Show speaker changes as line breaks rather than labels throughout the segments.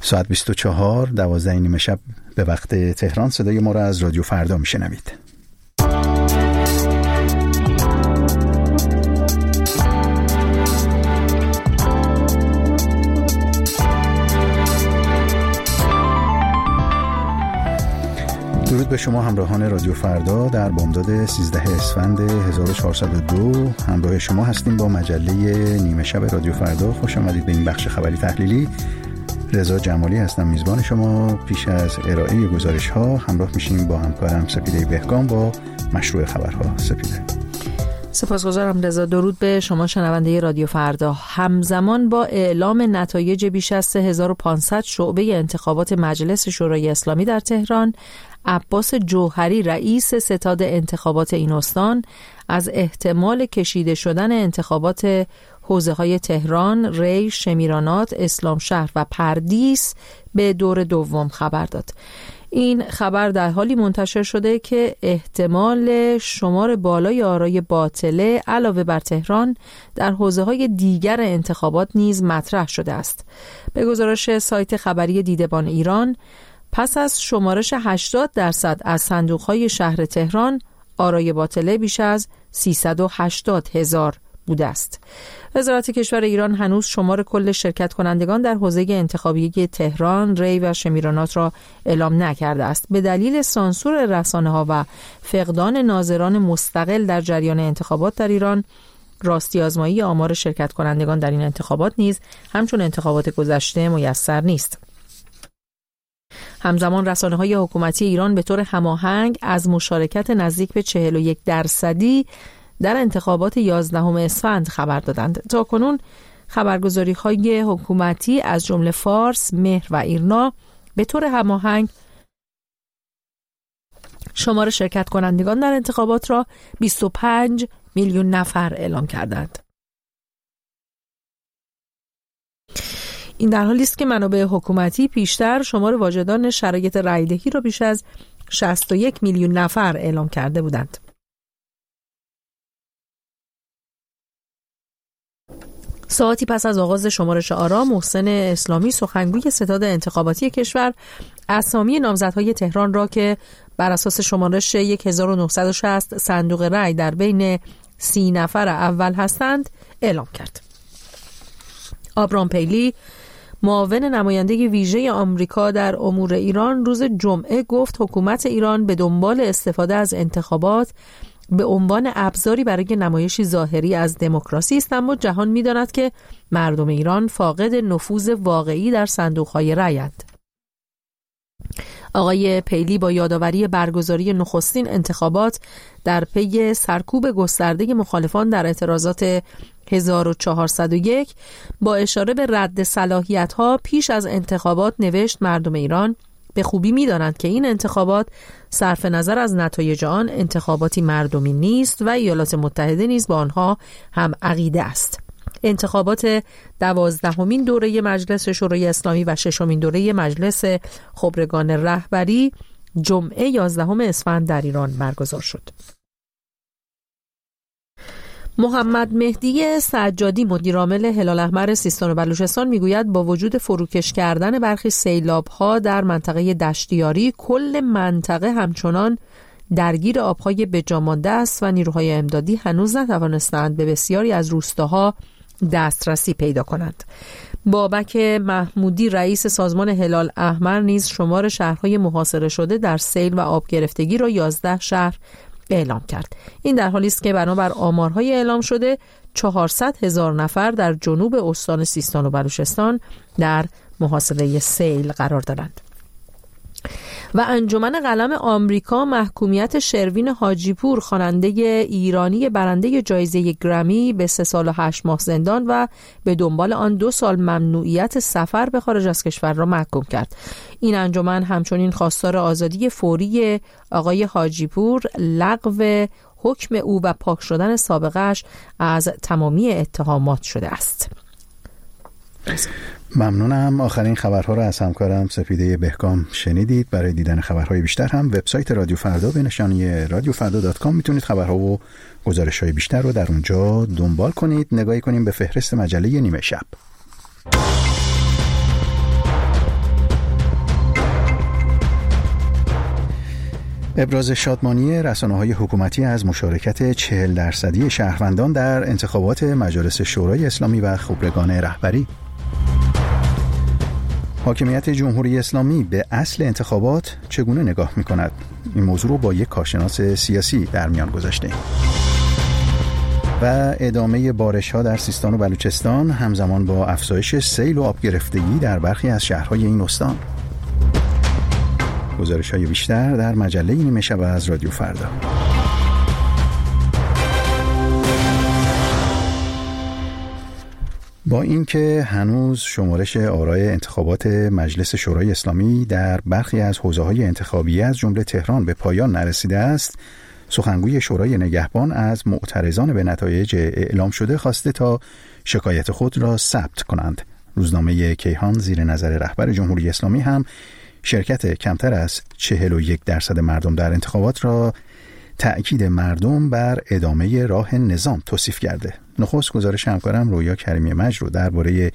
ساعت 24 12 نیمه شب به وقت تهران صدای ما را از رادیو فردا میشنوید. درود به شما همراهان رادیو فردا. در بامداد 13 اسفند 1402 همراه شما هستیم با مجله نیمه شب رادیو فردا. خوش آمدید به این بخش خبری تحلیلی. رضا جمالی هستم میزبان شما. پیش از ارائه گزارش ها همراه میشیم با همکارم سپیده بهگام با مشروع خبرها. سپیده.
سپاسگزارم رضا. درود به شما شنونده رادیو فردا. همزمان با اعلام نتایج بیش از 3500 شعبه انتخابات مجلس شورای اسلامی در تهران، عباس جوهری رئیس ستاد انتخابات این استان از احتمال کشیده شدن انتخابات حوزه های تهران، ری، شمیرانات، اسلامشهر و پردیس به دور دوم خبر داد. این خبر در حالی منتشر شده که احتمال شمار بالای آرای باطله علاوه بر تهران در حوزه های دیگر انتخابات نیز مطرح شده است. به گزارش سایت خبری دیدبان ایران، پس از شمارش 80% از صندوق‌های شهر تهران، آرای باطله بیش از 380,000 بوده است. وزارت کشور ایران هنوز شمار کل شرکت کنندگان در حوزه انتخابی تهران، ری و شمیرانات را اعلام نکرده است. به دلیل سانسور رسانه‌ها و فقدان ناظران مستقل در جریان انتخابات در ایران، راستی آزمایی آمار شرکت کنندگان در این انتخابات نیز همچون انتخابات گذشته میسر نیست. همزمان رسانه‌های حکومتی ایران به طور هماهنگ از مشارکت نزدیک به 41% در انتخابات 11 اسفند خبر دادند. تاکنون خبرگزاری‌های حکومتی از جمله فارس، مهر و ایرنا به طور هماهنگ شمار شرکت کنندگان در انتخابات را 25 میلیون نفر اعلام کردند. این در حالی است که منابع حکومتی پیشتر شمار واجدان شرایط رایدهی را بیش از 61 میلیون نفر اعلام کرده بودند. ساعتی پس از آغاز شمارش آرا، محسن اسلامی سخنگوی ستاد انتخاباتی کشور اسامی نامزدهای تهران را که بر اساس شمارش 1960 صندوق رای در بین 30 نفر اول هستند اعلام کرد. آبرام پیلی، معاون نماینده ویژه آمریکا در امور ایران، روز جمعه گفت حکومت ایران به دنبال استفاده از انتخابات به عنوان ابزاری برای نمایشی ظاهری از دموکراسی است، اما جهان می‌داند که مردم ایران فاقد نفوذ واقعی در صندوق‌های رأی‌اند. آقای پیلی با یادآوری برگزاری نخستین انتخابات در پی سرکوب گسترده مخالفان در اعتراضات 1401 با اشاره به رد صلاحیت‌ها پیش از انتخابات نوشت مردم ایران به خوبی می‌دانند که این انتخابات صرف نظر از نتایج آن انتخاباتی مردمی نیست و ایالات متحده نیز با آنها هم عقیده است. انتخابات 12مین دوره مجلس شورای اسلامی و 6مین دوره مجلس خبرگان رهبری جمعه 11 اسفند در ایران برگزار شد. محمد مهدی سجادی، مدیرعامل هلال احمر سیستان و بلوچستان، میگوید با وجود فروکش کردن برخی سیلاب‌ها در منطقه دشتیاری، کل منطقه همچنان درگیر آب‌های بجا مانده است و نیروهای امدادی هنوز نتوانستند به بسیاری از روستاها دسترسی پیدا کنند. بابک محمودی، رئیس سازمان هلال احمر، نیز شمار شهرهای محاصره شده در سیل و آب گرفتگی را 11 شهر اعلام کرد. این در حالی است که بنابر آمارهای اعلام شده 400,000 نفر در جنوب استان سیستان و بلوچستان در محاصره سیل قرار دارند. و انجمن قلم آمریکا محکومیت شروین حاجیپور، خواننده ایرانی برنده جایزه گرمی، به 3 سال و 8 ماه زندان و به دنبال آن 2 سال ممنوعیت سفر به خارج از کشور را محکوم کرد. این انجمن همچنین خواستار آزادی فوری آقای حاجیپور، لغو حکم او و پاک شدن سابقه‌اش از تمامی اتهامات شده است.
ممنونم. آخرین خبرها را از همکارم سپیده بهگام شنیدید. برای دیدن خبرهای بیشتر هم وبسایت رادیو فردا به نشانی radiofarda.com میتونید خبرها و گزارش‌های بیشتر رو در اونجا دنبال کنید. نگاهی کنیم به فهرست مجله نیمه شب. ابراز شادمانی رسانه‌های حکومتی از مشارکت 40% شهروندان در انتخابات مجالس شورای اسلامی و خبرگان رهبری. حاکمیت جمهوری اسلامی به اصل انتخابات چگونه نگاه می‌کند؟ این موضوع رو با یک کارشناس سیاسی در میان گذاشته‌ایم. و ادامه بارش‌ها در سیستان و بلوچستان همزمان با افزایش سیل و آب گرفتگی در برخی از شهرهای این استان. گزارش‌های بیشتر در مجله نیمه شب از رادیو فردا. با اینکه هنوز شمارش آرای انتخابات مجلس شورای اسلامی در برخی از حوزه‌های انتخابی از جمله تهران به پایان نرسیده است، سخنگوی شورای نگهبان از معترضان به نتایج اعلام شده خواسته تا شکایت خود را ثبت کنند. روزنامه کیهان زیر نظر رهبر جمهوری اسلامی هم شرکت کمتر از 41% مردم در انتخابات را تأکید مردم بر ادامه راه نظام توصیف کرده. نخست گزارش همکارم رویا کریمی مجد رو درباره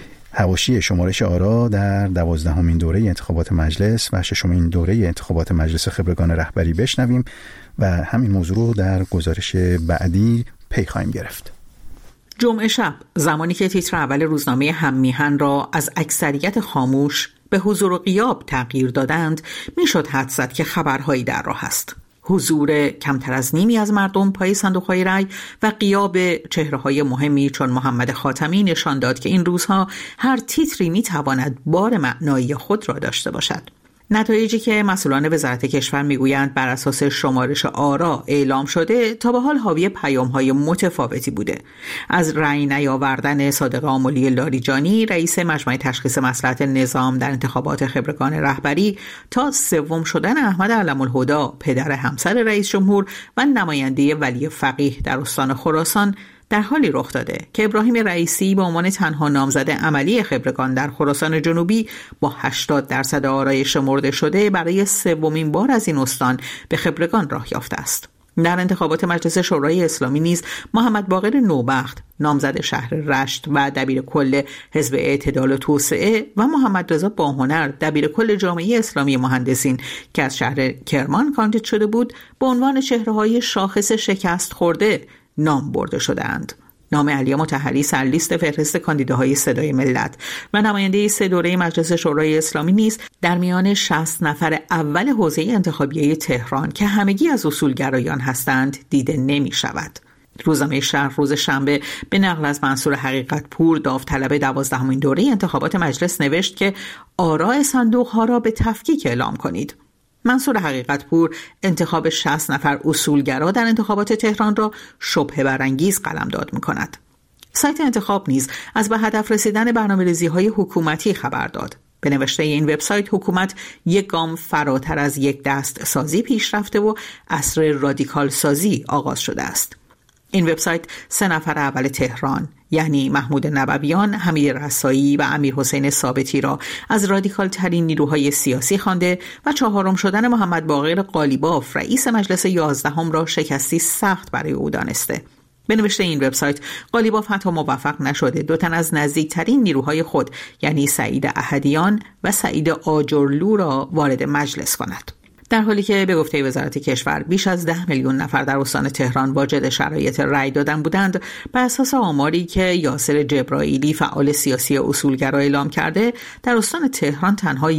حواشی شمارش آرا در 12مین دوره انتخابات مجلس و 6مین دوره انتخابات مجلس خبرگان رهبری بشنویم و همین موضوع رو در گزارش بعدی پی خواهیم گرفت.
جمعه شب زمانی که تیتر اول روزنامه هم میهن را از اکثریت خاموش به حضور و غیاب تغییر دادند، میشد حدس زد که خبرهایی در راه است. حضور کمتر از نیمی از مردم پای صندوق‌های رای و غیاب چهره‌های مهمی چون محمد خاتمی نشان داد که این روزها هر تیتری میتواند بار معنایی خود را داشته باشد. نتایجی که مسئولان وزارت کشور میگویند بر اساس شمارش آرا اعلام شده تا به حال حاوی پیام‌های متفاوتی بوده. از رأی نیاوردن صادق آملی لاریجانی رئیس مجمع تشخیص مصلحت نظام در انتخابات خبرگان رهبری تا سوم شدن احمد علم‌الهدی پدر همسر رئیس جمهور و نماینده ولی فقیه در استان خراسان در حالی رخ داده که ابراهیم رئیسی به عنوان تنها نامزد عملی خبرگان در خراسان جنوبی با 80% آرای شمرده شده برای سومین بار از این استان به خبرگان راه یافته است. در انتخابات مجلس شورای اسلامی نیز محمد باقر نوبخت نامزد شهر رشت و دبیرکل حزب اعتدال و توسعه و محمد رضا باهنر دبیرکل جامعه اسلامی مهندسین که از شهر کرمان کاندید شده بود به عنوان چهره‌های شاخص شکست خورده نام برده شدند. نام علی مطهری سرلیست فهرست کاندیداهای صدای ملت و نماینده 3 دوره مجلس شورای اسلامی نیز در میان 60 نفر اول حوزه انتخابیه تهران که همگی از اصولگرایان هستند دیده نمی شود. روزنامه شرق روز شنبه به نقل از منصور حقیقت پور داوطلب 12مین دوره انتخابات مجلس نوشت که آراء صندوق‌ها را به تفکیک اعلام کنید. منصور حقیقت پور انتخاب 60 نفر اصولگرا در انتخابات تهران را شبهه برانگیز قلمداد می‌کند. سایت انتخاب نیز از به هدف رسیدن برنامه‌ریزی‌های حکومتی خبر داد. به نوشته این وبسایت حکومت یک گام فراتر از یک دست سازی پیش رفته و عصر رادیکال سازی آغاز شده است. این وبسایت 3 نفر اول تهران یعنی محمود نبویان، حمید رسایی و امیر حسین ثابتی را از رادیکال ترین نیروهای سیاسی خوانده و 4م شدن محمد باقر قالیباف رئیس مجلس 11 را شکستی سخت برای او دانسته. به نوشته این وبسایت قالیباف حتی موفق نشده 2 تن از نزدیکترین نیروهای خود یعنی سعید احدیان و سعید آجرلو را وارد مجلس کند. در حالی که به گفته وزارت کشور بیش از 10 میلیون نفر در استان تهران واجد شرایط رأی دادن بودند، بر اساس آماری که یاسر جبرائیلی فعال سیاسی اصولگرا اعلام کرده، در استان تهران تنها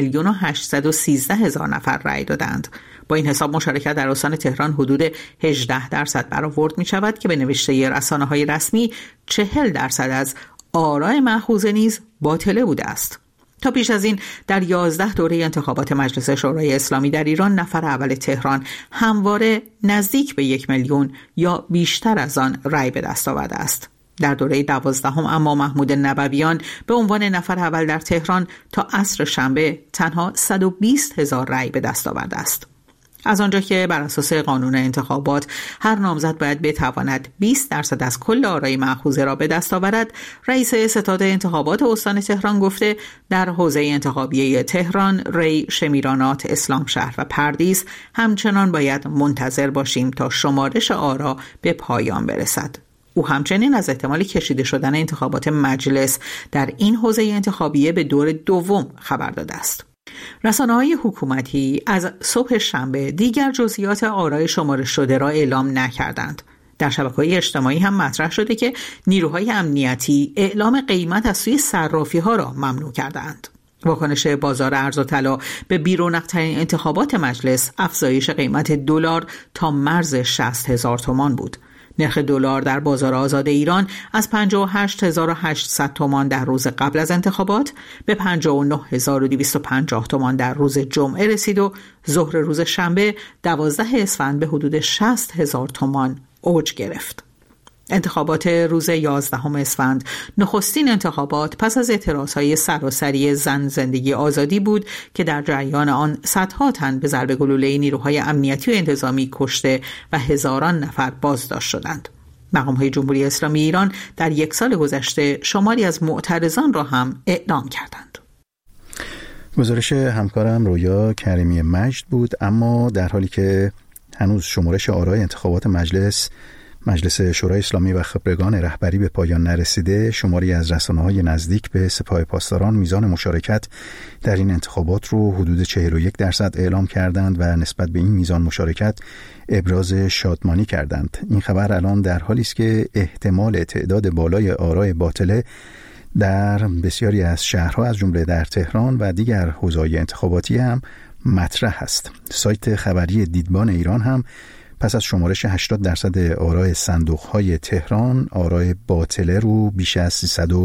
1,813,000 نفر رأی دادند. با این حساب مشارکت در استان تهران حدود 18% برآورد می شود که به نوشته رسانه‌های رسمی 40% از آراء مأخوذه نیز باطله بوده است. تا پیش از این در 11 دوره انتخابات مجلس شورای اسلامی در ایران نفر اول تهران همواره نزدیک به 1 میلیون یا بیشتر از آن رأی به دست آورده است. در دوره 12 اما محمود نبویان به عنوان نفر اول در تهران تا عصر شنبه تنها 120,000 رأی به دست آورده است. از آنجا که بر اساس قانون انتخابات هر نامزد باید بتواند 20% از کل آرای مأخوذه را به دست آورد، رئیس ستاد انتخابات استان تهران گفته در حوزه انتخابیه تهران، ری، شمیرانات، اسلامشهر و پردیس همچنان باید منتظر باشیم تا شمارش آرا به پایان برسد. او همچنین از احتمال کشیده شدن انتخابات مجلس در این حوزه انتخابیه به دور دوم خبر داده است. رسانه‌های حکومتی از صبح شنبه دیگر جزئیات آرای شمارش شده را اعلام نکردند. در شبکه‌های اجتماعی هم مطرح شده که نیروهای امنیتی اعلام قیمت از سوی صرافی‌ها را ممنوع کردند. واکنش بازار ارز و طلا به بی‌رونق‌ترین انتخابات مجلس افزایش قیمت دلار تا مرز 60,000 تومان بود. نرخ دلار در بازار آزاد ایران از 58,800 تومان در روز قبل از انتخابات به 59,250 تومان در روز جمعه رسید و ظهر روز شنبه 12 اسفند به حدود 60,000 تومان اوج گرفت. انتخابات روز 11 اسفند نخستین انتخابات پس از اعتراضهای سراسری زن زندگی آزادی بود که در جریان آن صدها تن به ضرب گلوله نیروهای امنیتی و انتظامی کشته و هزاران نفر بازداشت شدند. مقام‌های جمهوری اسلامی ایران در یک سال گذشته شماری از معترضان را هم اعدام کردند.
گزارش همکارم رویا کریمی مجد بود. اما در حالی که هنوز شمارش آرای انتخابات مجلس شورای اسلامی و خبرگان رهبری به پایان نرسیده، شماری از رسانه‌های نزدیک به سپاه پاسداران میزان مشارکت در این انتخابات رو حدود 41% اعلام کردند و نسبت به این میزان مشارکت ابراز شادمانی کردند. این خبر الان در حالی است که احتمال تعداد بالای آرای باطله در بسیاری از شهرها از جمله در تهران و دیگر حوزه‌های انتخاباتی هم مطرح است. سایت خبری دیدبان ایران هم پس از شمارش 80% آرای صندوق‌های تهران، آرای باطله رو بیش از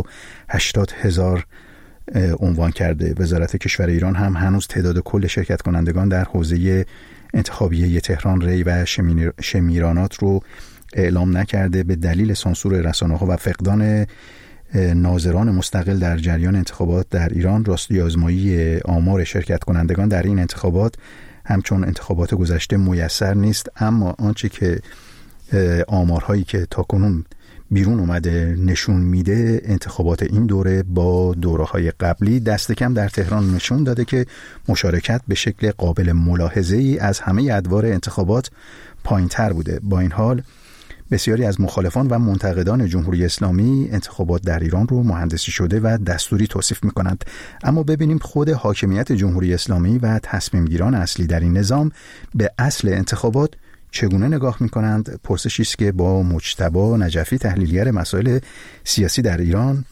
380,000 عنوان کرده. وزارت کشور ایران هم هنوز تعداد کل شرکت کنندگان در حوزه انتخابیه تهران، ری و شمیرانات رو اعلام نکرده. به دلیل سانسور رسانه‌ها و فقدان ناظران مستقل در جریان انتخابات در ایران، راستی آزمایی آمار شرکت کنندگان در این انتخابات همچون انتخابات گذشته میسر نیست. اما آنچه که آمارهایی که تاکنون بیرون اومده نشون میده، انتخابات این دوره با دوره‌های قبلی دست کم در تهران نشون داده که مشارکت به شکل قابل ملاحظه‌ای از همه ادوار انتخابات پایین‌تر بوده. با این حال بسیاری از مخالفان و منتقدان جمهوری اسلامی انتخابات در ایران رو مهندسی شده و دستوری توصیف می‌کنند. اما ببینیم خود حاکمیت جمهوری اسلامی و تصمیم گیران اصلی در این نظام به اصل انتخابات چگونه نگاه می‌کنند. پرسشی است که با مجتبی نجفی، تحلیلگر مسائل سیاسی در ایران،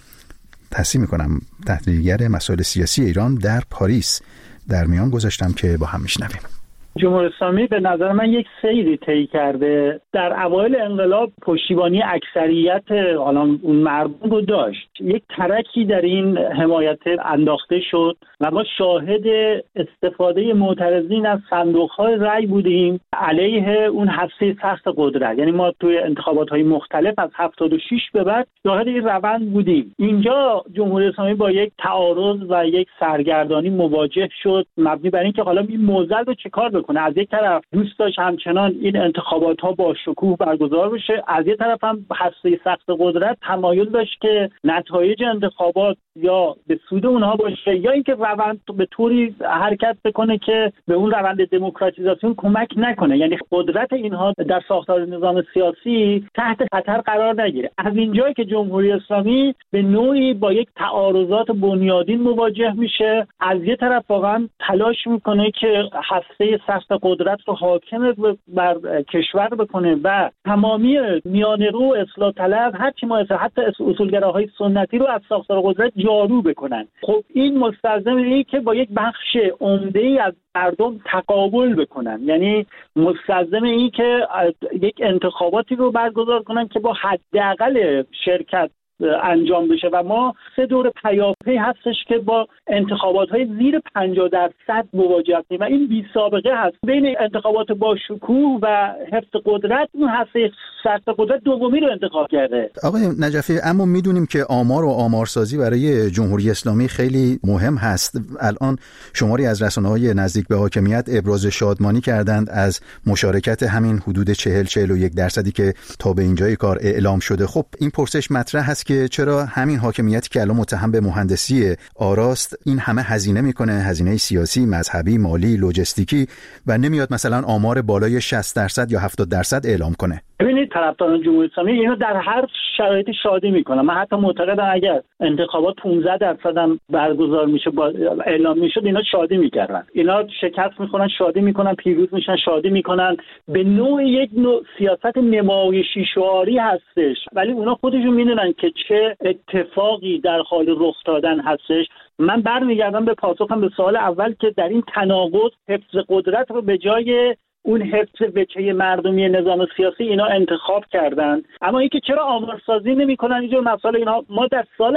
تحلیلگر مسائل سیاسی ایران در پاریس، در میان گذاشتم که با هم میشنویم.
جمهوری اسلامی به نظر من یک سیری طی کرده. در اوایل انقلاب پشتیبانی اکثریت اون مردم رو داشت. یک ترکی در این حمایت انداخته شد و ما شاهد استفاده معترضین از صندوق‌های رأی بودیم علیه اون هسته سخت قدرت. یعنی ما توی انتخابات‌های مختلف از 76 به بعد شاهد این روند بودیم. اینجا جمهوری اسلامی با یک تعارض و یک سرگردانی مواجه شد، مبنی بر اینکه حالا این معضل رو چیکار بکنه. از یک طرف دوست داشت همچنان این انتخابات ها با شکوه برگزار بشه، از یک طرف هم هسته سخت قدرت تمایل داشت که نتایج انتخابات یا به سود اونها باشه یا اینکه روند به طوری حرکت بکنه که به اون روند دموکراتیزاسیون کمک نکنه، یعنی قدرت اینها در ساختار نظام سیاسی تحت خطر قرار نگیره. از اینجایی که جمهوری اسلامی به نوعی با یک تعارضات بنیادین مواجه میشه، از یک طرف واقعا تلاش میکنه که هسته سخت قدرت رو حاکم بر کشور بکنه و تمامی میانه‌رو اصلاح طلب هرچی مایسر حتی اصولگراهای سنتی رو از ساختار قدرت جارو بکنن. خب این مستلزم اینه که با یک بخش عمده‌ای از مردم تقابل بکنن، یعنی مستلزم اینه که یک انتخاباتی رو برگزار کنن که با حداقل شرکت انجام بشه و ما 3 دور پیاپی هستش که با انتخابات‌های زیر 50% مواجه هستیم و این بی سابقه هست. بین انتخابات با شکوه و حفظ قدرت، اون هسته سخت قدرت دومی رو انتخاب کرده.
آقای نجفی، اما میدونیم که آمار و آمارسازی برای جمهوری اسلامی خیلی مهم هست. الان شماری از رسانه‌های نزدیک به حاکمیت ابراز شادمانی کردند از مشارکت همین حدود 40-41% که تا به اینجای کار اعلام شده. خب این پرسش مطرح هست که چرا همین حاکمیتی که الان متهم به مهندسی آراست این همه هزینه میکنه، هزینه سیاسی، مذهبی، مالی، لوجستیکی، و نمیاد مثلا آمار بالای 60% یا 70% اعلام کنه.
ببینید طرفداران جمهوری اسلامی اینو در هر شرایطی شادی میکنن. من حتی معتقدم اگر انتخابات 15% هم برگزار میشه اعلام میشد اینا شادی میکردن. اینا شکست میخورن شادی میکنن، پیروز میشن شادی میکنن. به یک نوع سیاست نمایشی شعاری هستش، ولی اونا خودشون میدونن که چه اتفاقی در حال رخ دادن هستش. من برمیگردم به پاسخم به سوال اول که در این تناقض حفظ قدرت رو به جای اون حفظ وجهه مردمی نظام سیاسی اینا انتخاب کردن. اما اینکه چرا آمارسازی نمی‌کنن اینجور مسائل اینا، ما در سال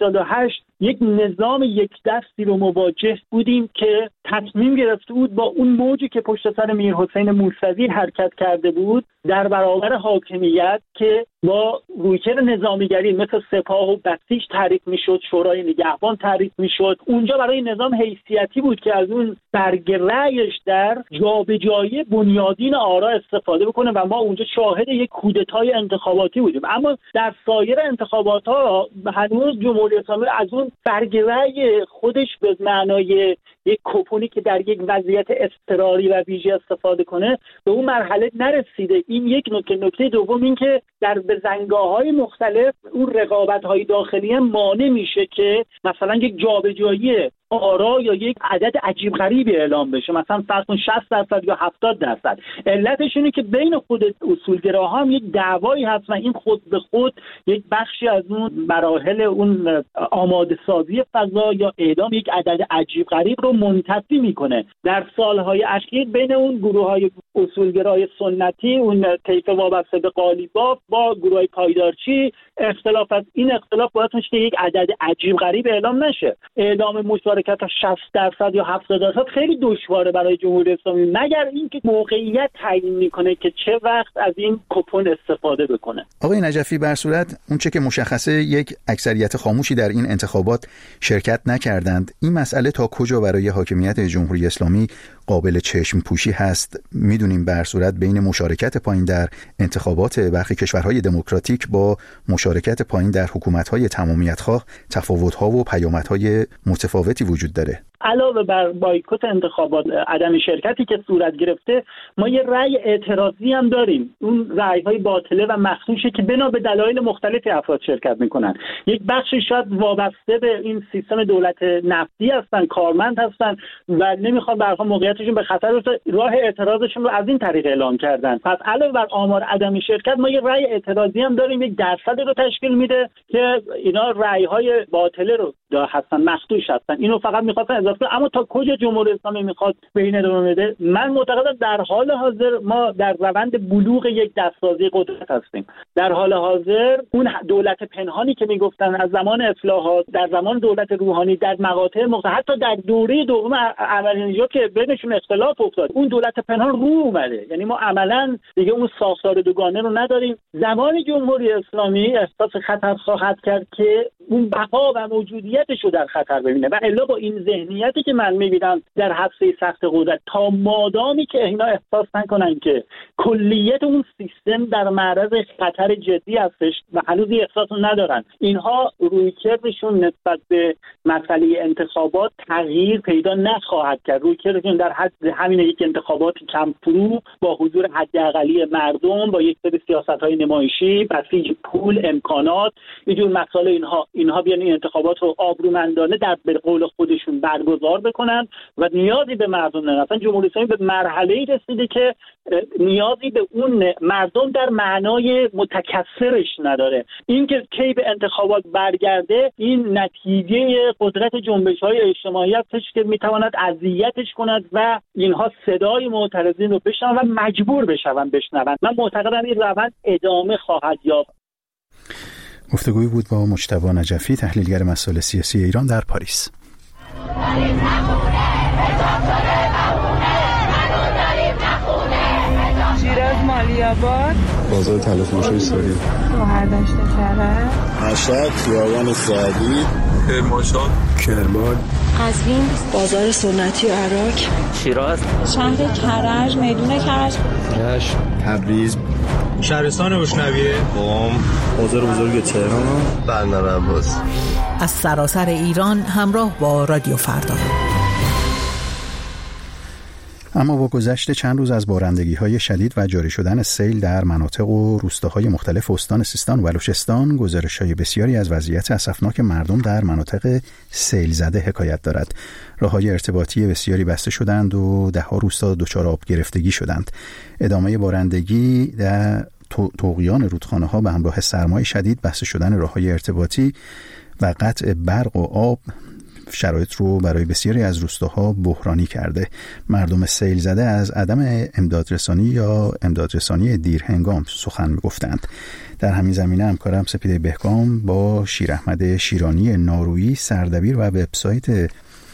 88 یک نظام یک دستی رو مواجه بودیم که تصمیم گرفته بود با اون موجی که پشت سر میرحسین موسوی حرکت کرده بود در برابر حاکمیت که با رویکرد نظامیگری مثل سپاه و بسیج تعریف میشد، شورای نگهبان تعریف میشد. اونجا برای نظام حیثیتی بود که از اون برگ رأیش در جابجایی بنیادین آرا استفاده بکنه و ما اونجا شاهد یک کودتای انتخاباتی بودیم. اما در سایر انتخابات ها هنوز جمهوری اسلامی از اون برگ رأی خودش به معنای یک کوپونی که در یک وضعیت اضطراری و ویژه استفاده کنه به اون مرحله نرسیده. این یک نکته دوم این که در بزنگاه‌های مختلف اون رقابت‌های داخلی مانع میشه که مثلا یک جابجایی آرا یا یک عدد عجیب غریبی اعلام بشه، مثلا فرض کن 60% یا 70%. علتش اینه که بین خود اصولگراها هم یک دعوایی هست و این خود به خود یک بخشی از اون مراحل اون آماده سازی فضا یا اعلام یک عدد عجیب غریب رو منتفی میکنه. در سالهای اخیر بین اون گروه‌های اصولگرای سنتی، اون طیف وابسته به قالیباف با گروه‌های پایدارچی اختلاف از این اختلاف باعث میشه که یک عدد عجیب غریب اعلام نشه. اعلام مشارکت 60% یا 70% خیلی دشواره برای جمهوری اسلامی، مگر اینکه موقعیت تعیین میکنه که چه وقت از این کوپن استفاده بکنه.
آقای نجفی، بر صورت اون چه که مشخصه یک اکثریت خاموشی در این انتخابات شرکت نکردند، این مسئله تا کجا برای حاکمیت جمهوری اسلامی قابل چشم پوشی هست؟ میدونیم بر صورت بین مشارکت پایین در انتخابات برخی کشورهای دموکراتیک با مشارکت پایین در حکومت‌های تمامیت‌خواه تفاوت‌ها و پیامدهای متفاوتی وجود داره.
علاوه بر بایکوت انتخابات، عدم شرکتی که صورت گرفته، ما یه رأی اعتراضی هم داریم. اون رأی‌های باطله و مخدوشه که بنا به دلایل مختلفی افراد شرکت میکنن. یک بخشی شاید وابسته به این سیستم دولت نفتی هستن، کارمند هستن و نمیخوان برخا موقعیتشون به خطر بیفته، راه اعتراضشون رو از این طریق اعلام کردن. پس علاوه بر آمار عدم شرکت، ما یه رأی اعتراضی هم داریم، یک درصد رو تشکیل میده که اینا رأی‌های باطله رو هستن، مخدوش هستن. اینو فقط می‌خواستن. اما تا کجا جمهوری اسلامی میخواد به این ادامه بده؟ من معتقدم در حال حاضر ما در روند بلوغ یک دستسازی قدرت هستیم. در حال حاضر اون دولت پنهانی که میگفتن از زمان اصلاحات، در زمان دولت روحانی، در مقاطع مختلف، حتی در دوره دوم احمدی‌نژاد که بینشون اختلاف افتاد، اون دولت پنهان رو اومده. یعنی ما عملاً دیگه اون ساختار دوگانه رو نداریم. زمان جمهوری اسلامی احساس خطر خواهد کرد که اون بقا و موجودیتش رو در خطر ببینه و الا با این ذهنیتی که من میبینم در حبسه سخت قدرت، تا مادامی که اینا احساس نکنن که کلیت اون سیستم در معرض خطر جدی هستش و هنوز احساس ندارن، اینها رویکردشون نسبت به مسئله انتخابات تغییر پیدا نخواهد کرد. رویکردشون در حد همین یک انتخابات کم فرو با حضور حداقلی مردم، با یک سری سیاست‌های نمایشی، بسیج پول، امکانات، اینجور مسائل، اینها بیان این انتخابات رو آبرومندانه در به قول خودشون برگزار بکنن و نیازی به مردم ندارن. اصلا جمهوری اسلامی به مرحله‌ای رسیده که نیازی به اون مردم در معنای متکثرش نداره. این که کی به انتخابات برگرده، این نتیجه قدرت جنبش‌های اجتماعی هستش که میتواند اذیتش کند و اینها صدای معترضین رو بشنون و مجبور بشون بشنون. من معتقدم این روند ادامه خواهد یافت.
گفتگویی بود با مجتبی نجفی، تحلیلگر مسائل سیاسی ایران در پاریس.
شیراز، مالی‌آباد،
بازار تلفروشی ساری،
شهردشت کرج،
مشهد، خیابان سعدی، کرمانشاه، کرمان،
قزوین، بازار سنتی عراق،
شیراز،
شهر کرج، میدون کرج،
رشت، تبریز،
شهرستان اوشنویه،
بازار بزرگ تهران، بندر عباس.
از سراسر ایران همراه با رادیو فردا.
اما با گذشت چند روز از بارندگی‌های شدید و جاری شدن سیل در مناطق و روستاهای مختلف استان سیستان و بلوچستان، گزارش‌های بسیاری از وضعیت اسفناک مردم در مناطق سیل زده حکایت دارد. راه‌های ارتباطی بسیاری بسته شدند و ده‌ها روستا دچار آب گرفتگی شدند. ادامه بارندگی در طغیان رودخانه‌ها به همراه سرمای شدید، بسته شدن راه‌های ارتباطی و قطع برق و آب شرایط رو برای بسیاری از روستاها بحرانی کرده. مردم سیل زده از عدم امدادرسانی یا امدادرسانی دیرهنگام سخن می‌گفتند. در همین زمینه همکارم سپیده بهگام با شیر احمد شیرانی نارویی، سردبیر و وبسایت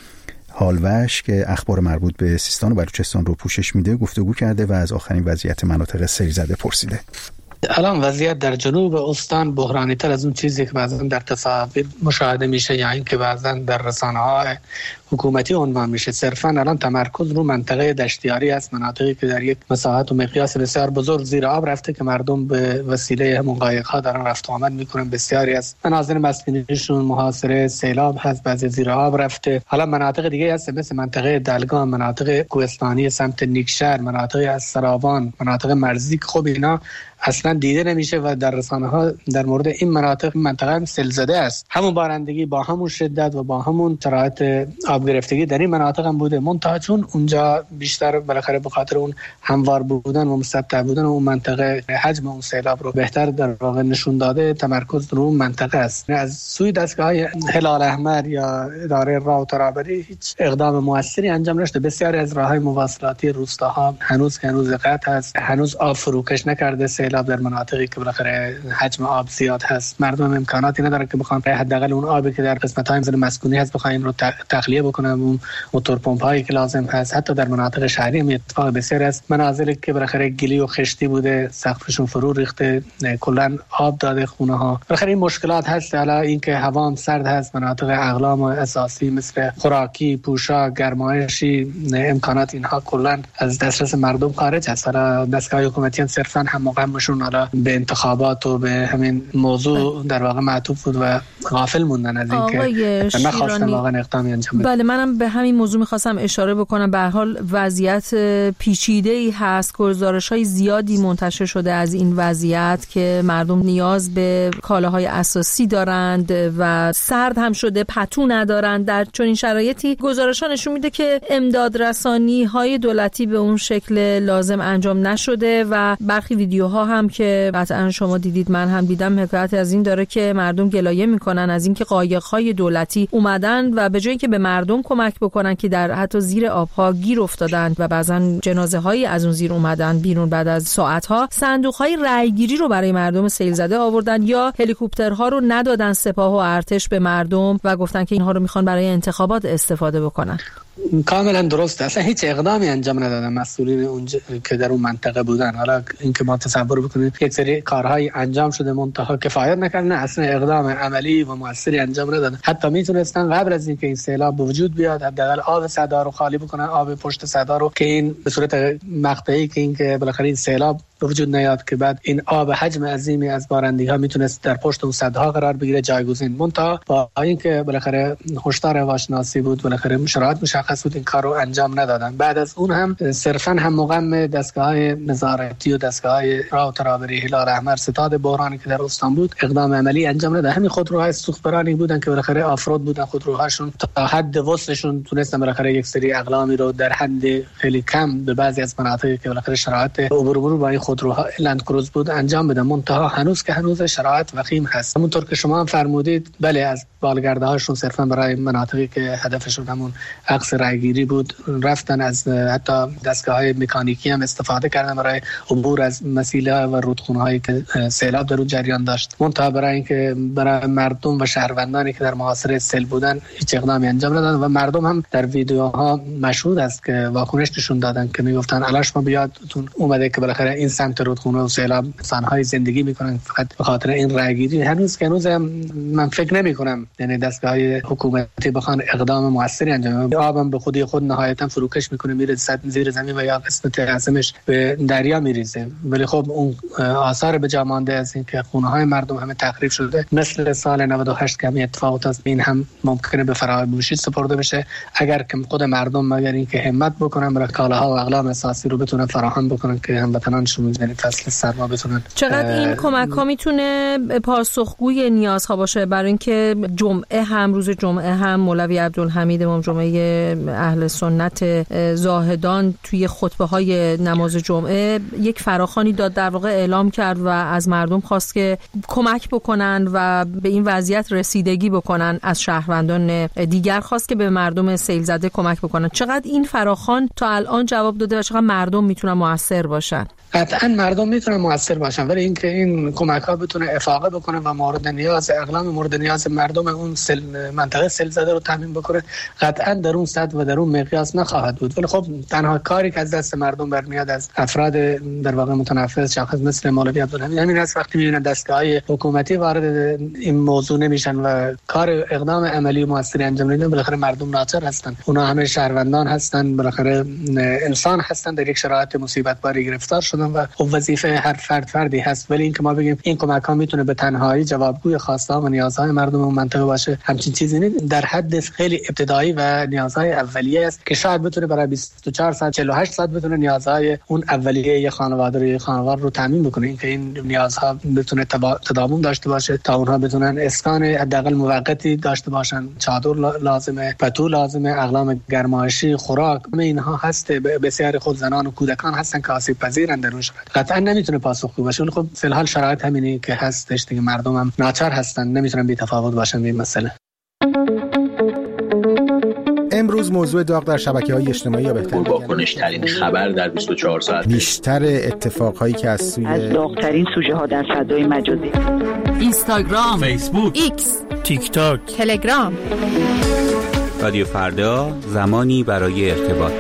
حالوش که اخبار مربوط به سیستان و بلوچستان رو پوشش میده گفتگو کرده و از آخرین وضعیت مناطق سیل زده پرسیده.
الان وضعیت در جنوب استان بحرانی تر از اون چیزی که بعضا در تصاویر مشاهده میشه یا این که بعضا در رسانه‌های حکومتی عنوان میشه. صرفا الان تمرکز رو منطقه دشتیاری است، مناطقی که در یک مساحت و مقیاس بسیار بزرگ زیر آب رفته که مردم به وسیله همون قایق‌ها دارن رفت و آمد میکنن. بسیاری از مناظر مسکونیشون محاصره سیلاب هست، بعضی زیر آب رفته. حالا مناطق دیگه هست مثل منطقه دلگام، مناطق کوهستانی سمت نیکشهر، مناطق از سراوان، مناطق مرزی که خب اینا اصلا دیده نمیشه و در رسانه‌ها در مورد این منطقه هم سیل زده است. همون بارندگی با همون شدت و با همون شرایط آب گرفتگی در این مناطق هم بوده، منتها چون اونجا بیشتر بالاخره به خاطر اون هموار بودن و مسطح بودن اون منطقه حجم اون سیلاب رو بهتر در واقع نشون داده، تمرکز رو اون منطقه است. از سوی دستگاه هلال احمر یا اداره راه و ترابری هیچ اقدام موثری انجام نشده. بسیاری از راههای مواصلاتی روستاها هنوز قطع هست، هنوز آب فروکش نکرده سیلاب در مناطقی که بالاخره حجم آب زیاد هست. مردم امکاناتی ندارن که بخوان حداقل اون آبی که در قسمت‌های مسکونی هست بخواین رو تخلیه بکنن، اون موتور پمپ هایی که لازم هست. حتی در مناطق شهری هم اتفاق بسیار است، منازلی که بالاخره گلی و خشتی بوده سقفشون فرو ریخته، کلا آب داده خونه ها. بالاخره این مشکلات هست. حالا اینکه هوا هم سرد هست، مناطق اقلام و اساسی مثل خوراکی، پوشاک، گرمایشی، امکانات اینها کلا از دسترس مردم خارج است. حالا دستگاه حکومتی صرفا هم مقامشون حالا به انتخابات و به همین موضوع در واقع معطوف بود و غافل موندن از اینکه نخواستن واقعا اقدامی انجام بدن.
بله، منم به همین موضوع می‌خواستم اشاره بکنم. به هر حال وضعیت پیچیده‌ای هست، گزارش‌های زیادی منتشر شده از این وضعیت که مردم نیاز به کالاهای اساسی دارند و سرد هم شده، پتو ندارند. در چنین شرایطی گزارش‌ها نشون میده که امدادرسانی‌های دولتی به اون شکل لازم انجام نشده و برخی ویدیوها هم که قطعا شما دیدید، من هم دیدم، حکایت از این داره که مردم گلایه میکنن از اینکه قایق‌های دولتی اومدن و به جای اینکه به مردم کمک بکنن که در حتی زیر آبها گیر افتادن و بعضن جنازه‌هایی از اون زیر اومدن بیرون بعد از ساعت‌ها، صندوق‌های رأی‌گیری رو برای مردم سیل زده آوردن یا هلیکوپترها رو ندادن سپاه و ارتش به مردم و گفتن که اینها رو میخوان برای انتخابات استفاده بکنن.
کاملا درسته. اصلا هیچ اقدامی انجام ندادن مسئولین اونجا که در اون منطقه بودن. حالا اینکه ما تصور بکنید یک سری کارهای انجام شده منتها کفایت نکردن، اصلا اقدام عملی و موثری انجام ندادن. حتی میتونستن قبل از اینکه این سیلاب به وجود بیاد حداقل آب صدا رو خالی بکنن، آب پشت صدا رو، که این به صورت مقطعی که اینکه بالاخره این سیلاب به وجود نیاد که بعد این آب حجم عظیمی از بارندگی‌ها میتونست در پشت اون صدها قرار بگیره جایگزین. منتها با اینکه بالاخره هشدار هواشناسی بود، بالاخره شرایط مشخص بود، این کار رو انجام ندادن. بعد از اون هم صرفاً هم مقام دستگاه نظارتی و دستگاه راه و ترابری هلال احمر ستاد بحرانی که در استان بود اقدام عملی انجام نداد. همین خودروهای سوختبرانی بودن که بالاخره آفرود بودن، خودروهاشون تا حد وسعشون تونستن بالاخره یک سری اقلامی رو در حد خیلی کم به بعضی از مناطقی که بالاخره شرایط عبور با این خودروها لند کروز بود انجام بدن. منتها هنوز شرایط وخیم هست. همونطور که شما هم فرمودید، بله، از بالگرده‌هاشون صرفا برای مناطقی که هدفشون همون عکس رأیگیری بود رفتن، از حتی دستگاه‌های مکانیکی هم استفاده کردن برای عبور از مسیله و رودخونه‌هایی که سیلاب در اون جریان داشت. منتها برای اینکه برای مردم و شهروندانی که در محاصره سیل بودن هیچ اقدامی انجام ندادن و مردم هم در ویدیوها مشهود است که واکنش نشون دادن که میگفتن الاش ما بیادتون اومده که بالاخره این سمت رودخونه و سیلاب انسان‌های زندگی میکنن فقط به خاطر این رأیگیری. هنوز من فکر نمی‌کنم یعنی دستگاه حکومتی بخوان اقدام موثری انجام بدن. آبم به خود نهایتا فروکش میکنه، میره زیر زمین و یا قسمت اعظمش به دریا میریزه. ولی خب اون آثار به جا مانده از این که خونه‌های مردم همه تخریب شده، مثل سال 98 که همین اتفاقات از این هم ممکنه به فراموشی سپرده بشه اگر که خود مردم مگر اینکه همت بکنن برای کالاها و اقلام اساسی رو بتونن فراهم بکنن که هموطنانشون در فصل سرما بتونن.
چقدر این کمک‌ها میتونه پاسخگوی نیازها باشه؟ برای اینکه روز جمعه هم مولوی عبدالحمید امام جمعه اهل سنت زاهدان توی خطبه‌های نماز جمعه یک فراخوانی داد، در واقع اعلام کرد و از مردم خواست که کمک بکنن و به این وضعیت رسیدگی بکنن. از شهروندان دیگر خواست که به مردم سیل زده کمک بکنن. چقدر این فراخوان تا الان جواب داده و چقدر مردم میتونن موثر باشن؟
قطعا مردم میتونن موثر باشن، ولی اینکه این کمک‌ها بتونه افاقه بکنه و مورد نیاز اقلام مورد نیاز مردم اون منطقه سیل زده رو تامین بکنه، قطعا در اون سطح و در اون مقیاس نخواهد بود. ولی خب تنها کاری که از دست مردم برمیاد از افراد در واقع متنفذ شخص مثل مولوی عبدالحمید همین است، وقتی میبینن دستگاه‌های حکومتی وارد این موضوع نمیشن و کار اقدام عملی موثری انجام نمیدن، بالاخره مردم ناچار هستن. اونا همه شهروندان هستن، بالاخره انسان هستن، در یک شرایط مصیبت باری گرفتار شدن و وظیفه هر فردی هست. ولی اینکه ما بگیم این کمک‌ها میتونه به تنهایی جوابگوی خواست‌ها و نیازهای مردم اون منطقه باشه، همچین چیزی نیست. در حد خیلی ابتدایی و نیازهای اولیه است که شاید بتونه برای 24 ساعت 48 ساعت بتونه نیازهای اون اولیه یه خانواده رو تامین بکنه. اینکه این نیازها بتونه تداوم داشته باشه تا اونها بتونن اسکان حداقل موقتی داشته باشن، چادر لازمه، پتو لازمه، اقلام گرمایشی، خوراک، همه اینها هست. بسیار خود زنان و کودکان هستن که آسیب پذیرن در اون شرایط. قطعا نمیتونه پاسخگو باشه. خب فی الحال شرایط همینه که هستش دیگه، مردم هم ناچار هستن، نمیتونن بی تفاوت باشن به این مسئله.
امروز موضوع داغ در شبکه‌های اجتماعی یا بهتر
واکنش‌ترین خبر در 24 ساعت،
بیشتر اتفاقهایی که از
داغ‌ترین سوژه‌ها در فضای مجازی،
اینستاگرام،
فیسبوک،
ایکس،
تیک تاک،
تلگرام.
رادیو فردا، زمانی برای ارتباط.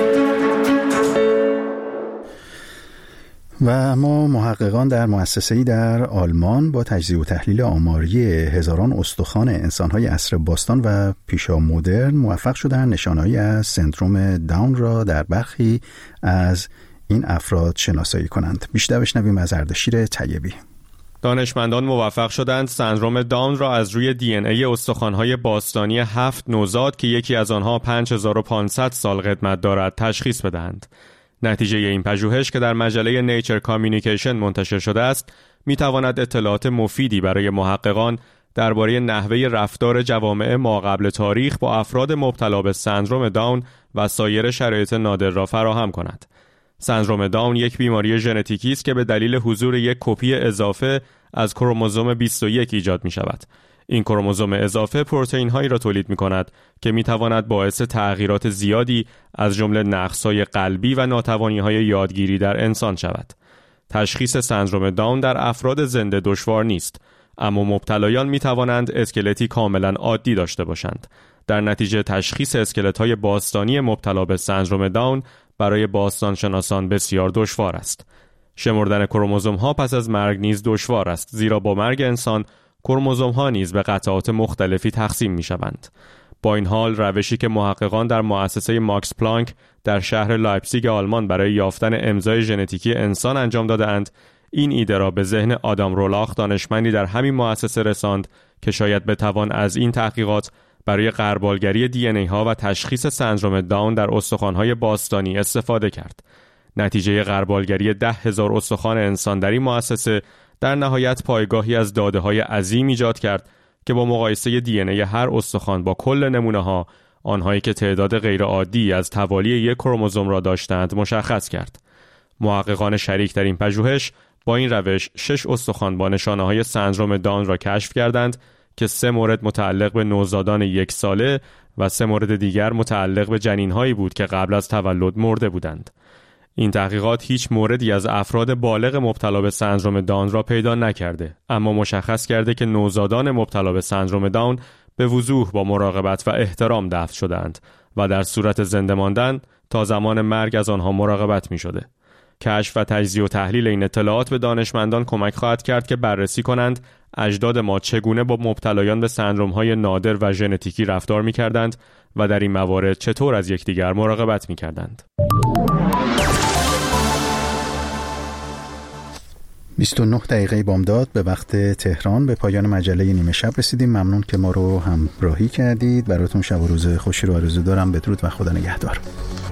و ما محققان در مؤسسه‌ای در آلمان با تجزیه و تحلیل آماری هزاران استخوان انسان‌های عصر باستان و پیشا مدرن موفق شدند نشانه‌ای از سندروم داون را در برخی از این افراد شناسایی کنند. بیشتر بشنویم از اردشیر طیبی.
دانشمندان موفق شدند سندروم داون را از روی دی ان ای استخوان‌های باستانی 7 نوزاد که یکی از آنها 5500 سال قدمت دارد تشخیص بدهند. نتیجه این پژوهش که در مجله نیچر کامیونیکیشن منتشر شده است، می‌تواند اطلاعات مفیدی برای محققان درباره نحوه رفتار جوامع ماقبل تاریخ با افراد مبتلا به سندروم داون و سایر شرایط نادر را فراهم کند. سندروم داون یک بیماری ژنتیکی است که به دلیل حضور یک کپی اضافه از کروموزوم 21 ایجاد می‌شود. این کروموزوم اضافه پروتئین‌هایی را تولید می‌کند که می‌تواند باعث تغییرات زیادی از جمله نقص‌های قلبی و ناتوانی‌های یادگیری در انسان شود. تشخیص سندروم داون در افراد زنده دشوار نیست، اما مبتلایان می‌توانند اسکلتی کاملاً عادی داشته باشند. در نتیجه تشخیص اسکلت‌های باستانی مبتلا به سندروم داون برای باستانشناسان بسیار دشوار است. شمردن کروموزوم‌ها پس از مرگ نیز دشوار است، زیرا با مرگ انسان کروموزوم‌ها نیز به قطعات مختلفی تقسیم می‌شوند. با این حال روشی که محققان در مؤسسه ماکس پلانک در شهر لایپزیگ آلمان برای یافتن امضای ژنتیکی انسان انجام داده‌اند، این ایده را به ذهن آدام رولاخ دانشمندی در همین مؤسسه رساند که شاید بتوان از این تحقیقات برای غربالگری دی ان ای ها و تشخیص سندروم داون در استخوان‌های باستانی استفاده کرد. نتیجه غربالگری 10,000 استخوان انسان در این مؤسسه در نهایت پایگاهی از داده‌های عظیم ایجاد کرد که با مقایسه دی ان ای هر استخوان با کل نمونه‌ها، آنهایی که تعداد غیرعادی از توالی یک کروموزوم را داشتند مشخص کرد. محققان شریک در این پژوهش با این روش 6 استخوان با نشانه‌های سندروم داون را کشف کردند که 3 مورد متعلق به نوزادان 1 ساله و 3 مورد دیگر متعلق به جنین‌هایی بود که قبل از تولد مرده بودند. این تحقیقات هیچ موردی از افراد بالغ مبتلا به سندروم داون را پیدا نکرده، اما مشخص کرده که نوزادان مبتلا به سندروم داون به وضوح با مراقبت و احترام دفن شدند و در صورت زنده ماندن تا زمان مرگ از آنها مراقبت می شده. کشف و تجزیه و تحلیل این اطلاعات به دانشمندان کمک خواهد کرد که بررسی کنند اجداد ما چگونه با مبتلایان به سندروم‌های نادر و ژنتیکی رفتار می‌کردند و در این موارد چطور از یکدیگر مراقبت می‌کردند.
29 دقیقه بامداد به وقت تهران به پایان مجله نیمه شب رسیدیم. ممنون که ما رو همراهی کردید. براتون شب و روز خوشی رو آرزو دارم. بدرود و خدا نگهدار.